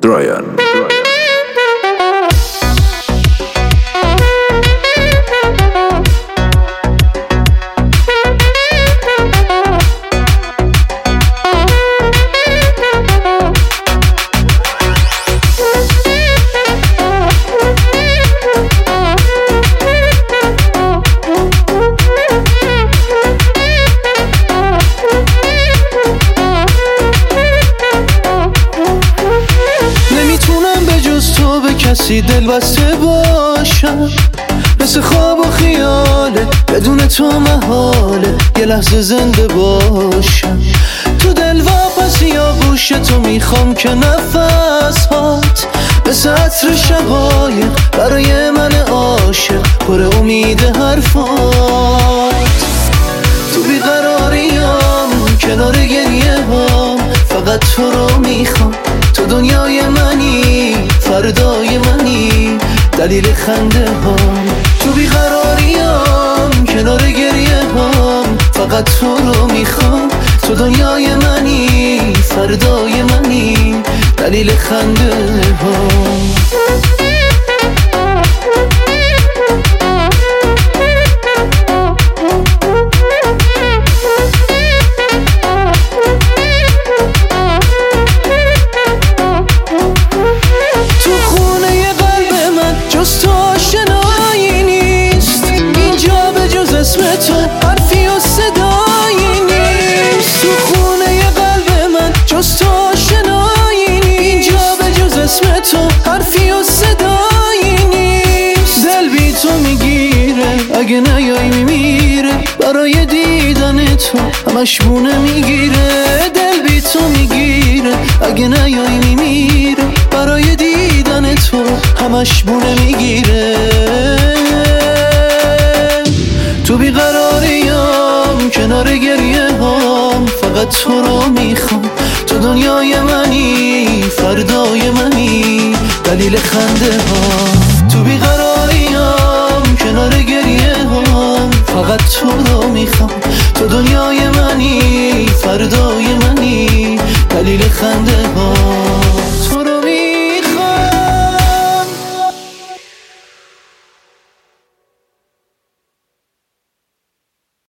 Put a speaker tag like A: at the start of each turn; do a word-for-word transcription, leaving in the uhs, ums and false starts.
A: درایان.
B: کسی دل بسته باشم، مثل خواب و خیاله، بدون تو محاله یه لحظه زنده باشم. تو دل واپسی یا گوش تو میخوام که نفس هات مثل عطر شقایق برای من عاشق پر امید حرفات. تو بیقراریام کنار گریه هم، فقط تو رو میخوام. تو دنیای منی، فردای منی، دلیل خنده هم. تو بیقراریام کنار گریه هم، فقط تو رو میخوام. تو دنیای منی، فردای منی، دلیل خنده هم. تو حرفی و صدایی نیست، تو خونه قلب من جز تو آشنایی نیست. اینجا به جز اسم تو حرفی و صدایی نیست. دل بی تو میگیره، اگه نیای میمیره. برای دیدن تو همش بونه میگیره. دل بی تو میگیره، اگه نیای میمیره. برای دیدن تو همش بونه میگیره. تو بیقراریام کنار گریه هم، فقط تو رو میخوام. تو دنیای منی، فردای منی، دلیل خنده ها. تو بیقراریام کنار گریه هم، فقط تو رو میخوام. تو دنیای منی، فردای منی، دلیل خنده